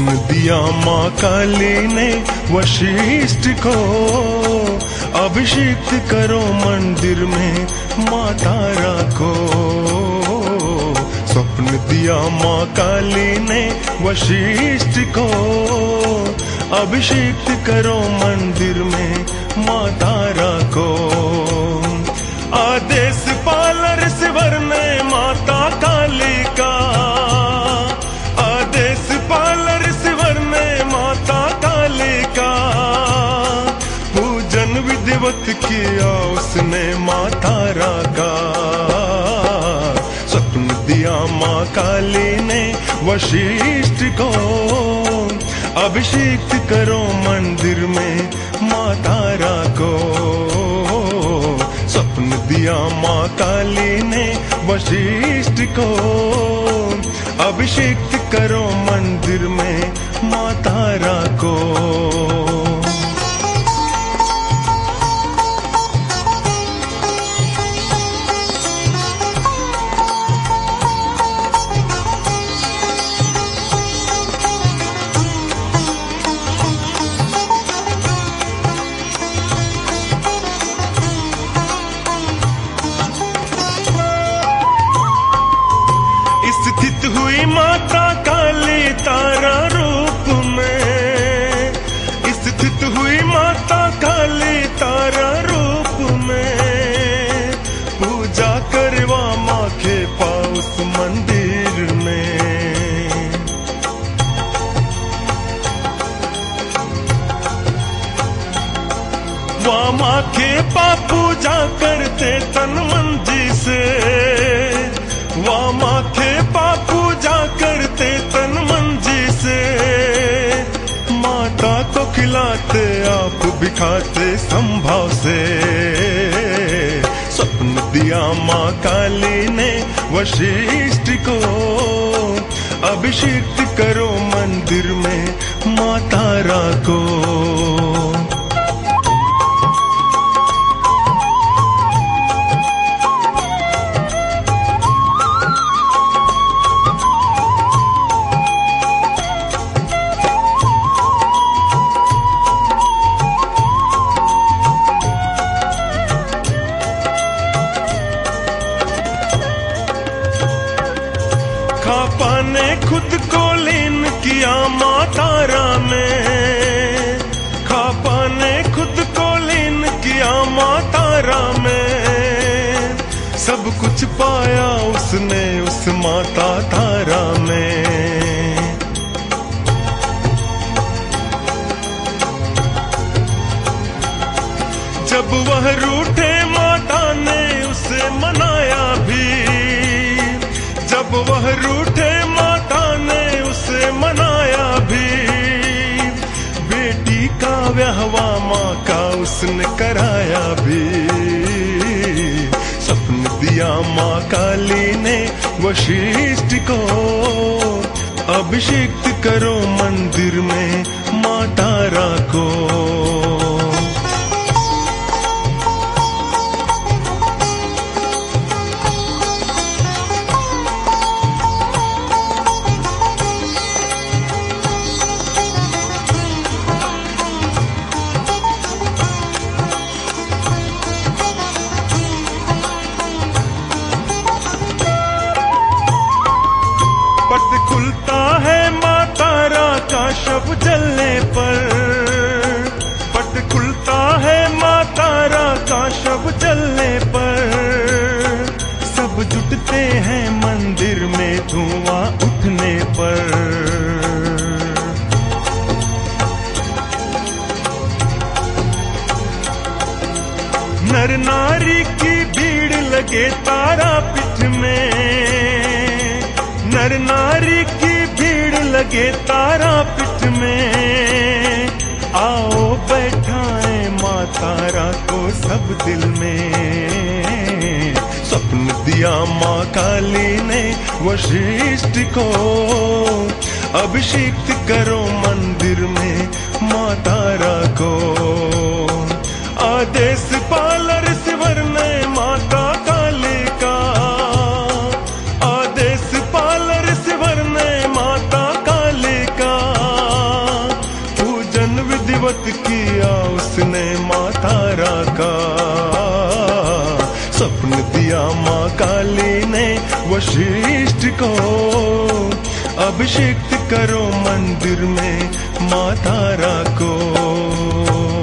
स्वप्न दिया माँ काली ने वशिष्ठ को, अभिषेक करो मंदिर में माँ तारा को। स्वप्न दिया माँ काली ने वशिष्ठ को, अभिषेक करो मंदिर में माँ तारा को। आदेश पालर सिवर ने माता काली का, आदेश पालर सिवर ने माता काली का। पूजन विधिवत किया उसने माँ तारा का। स्वप्न दिया माँ काली ने वशिष्ठ को, अभिषेक करो मंदिर में माँ तारा को। स्वप्न दिया माँ काली ने वशिष्ठ को, अभिषेक करो मंदिर में माँ तारा को। स्थित हुई माता काली तारा रूप में, स्थित हुई माता काली तारा रूप में। पूजा करवा माँ के पास मंदिर में। वहाँ माँ के पास पूजा करते तन मन जी से, वहाँ माँ के पास पूजा करते तन मन जी से। माता को खिलाते आप भी खाते संभाव से। स्वप्न दिया माँ काली ने वशिष्ठ को, अभिषेक करो मंदिर में माँ तारा को। खापा ने खुद को लीन किया माँ तारा में, खापा ने खुद को लीन किया माँ तारा में। सब कुछ पाया उसने उस माता तारा में। जब वह रूठे माता ने उसे मनाया भी, जब वह रूठे माता ने उसे मनाया भी। बेटी का व्याहवा माँ का उसने कराया भी। स्वप्न दिया माँ काली ने वशिष्ठ को, अभिषेक करो मंदिर में माँ तारा को। पट खुलता है माँ तारा का शब जलने पर, पट खुलता है माँ तारा का शब जलने पर। सब जुटते हैं मंदिर में धुआं उठने पर। नर नारी की भीड़ लगे तारा पीठ में, नर नारी की भीड़ लगे तारा पीठ में। आओ बैठाएं माँ तारा को सब दिल में। स्वप्न दिया माँ काली ने वशिष्ठ को, अभिषेक करो मंदिर में माँ तारा को। आदेश पालर सिवर ने माता काली का, आदेश पालर सिवर ने माता काली का। पुरोहित किया उसने माँ तारा का। स्वप्न दिया माँ काली ने वशिष्ठ को, अभिषेक करो मंदिर में माँ तारा को।